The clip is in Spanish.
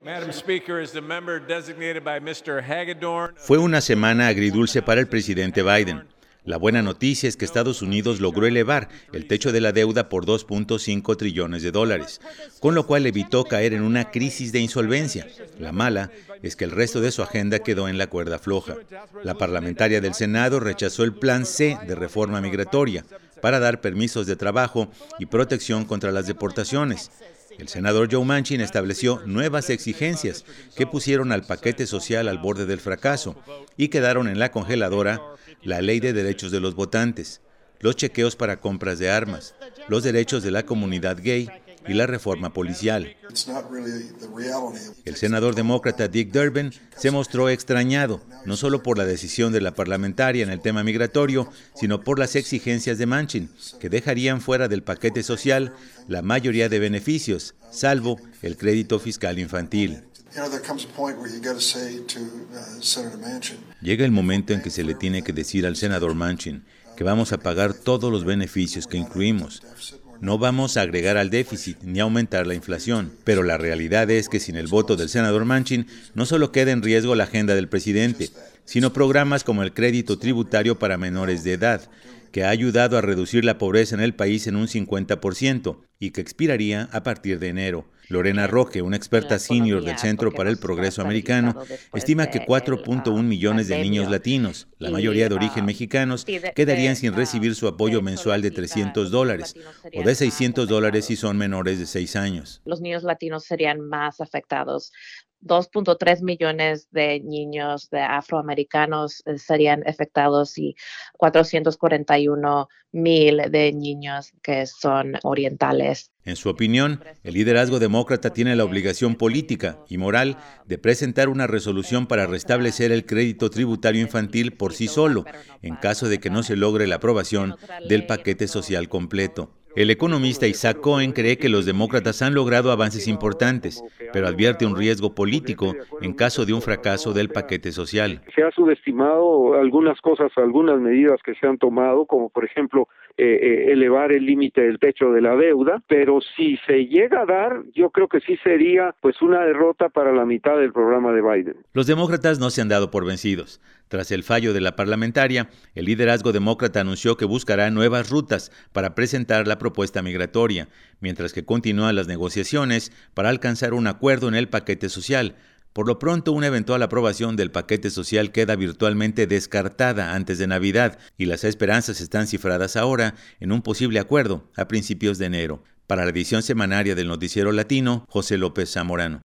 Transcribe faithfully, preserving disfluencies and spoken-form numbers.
Fue una semana agridulce para el presidente Biden. La buena noticia es que Estados Unidos logró elevar el techo de la deuda por dos punto cinco trillones de dólares, con lo cual evitó caer en una crisis de insolvencia. La mala es que el resto de su agenda quedó en la cuerda floja. La parlamentaria del Senado rechazó el Plan C de reforma migratoria para dar permisos de trabajo y protección contra las deportaciones. El senador Joe Manchin estableció nuevas exigencias que pusieron al paquete social al borde del fracaso y quedaron en la congeladora la ley de derechos de los votantes, los chequeos para compras de armas, los derechos de la comunidad gay y la reforma policial. El senador demócrata Dick Durbin se mostró extrañado, no solo por la decisión de la parlamentaria en el tema migratorio, sino por las exigencias de Manchin, que dejarían fuera del paquete social la mayoría de beneficios, salvo el crédito fiscal infantil. Llega el momento en que se le tiene que decir al senador Manchin que vamos a pagar todos los beneficios que incluimos. No vamos a agregar al déficit ni aumentar la inflación, pero la realidad es que sin el voto del senador Manchin no solo queda en riesgo la agenda del presidente, sino programas como el crédito tributario para menores de edad, que ha ayudado a reducir la pobreza en el país en un cincuenta por ciento y que expiraría a partir de enero. Lorena Roque, una experta senior del Centro para el Progreso Americano, estima que cuatro punto uno millones de niños latinos, la mayoría de origen mexicanos, quedarían sin recibir su apoyo mensual de trescientos dólares o de seiscientos dólares si son menores de seis años. Los niños latinos serían más afectados. dos punto tres millones de niños de afroamericanos serían afectados y cuatrocientos cuarenta y uno mil de niños que son orientales. En su opinión, el liderazgo demócrata tiene la obligación política y moral de presentar una resolución para restablecer el crédito tributario infantil por sí solo, en caso de que no se logre la aprobación del paquete social completo. El economista Isaac Cohen cree que los demócratas han logrado avances importantes, pero advierte un riesgo político en caso de un fracaso del paquete social. Se ha subestimado algunas cosas, algunas medidas que se han tomado, como por ejemplo eh, eh, elevar el límite del techo de la deuda, pero si se llega a dar, yo creo que sí sería pues una derrota para la mitad del programa de Biden. Los demócratas no se han dado por vencidos. Tras el fallo de la parlamentaria, el liderazgo demócrata anunció que buscará nuevas rutas para presentar la propuesta migratoria, mientras que continúan las negociaciones para alcanzar un acuerdo en el paquete social. Por lo pronto, una eventual aprobación del paquete social queda virtualmente descartada antes de Navidad y las esperanzas están cifradas ahora en un posible acuerdo a principios de enero. Para la edición semanaria del Noticiero Latino, José López Zamorano.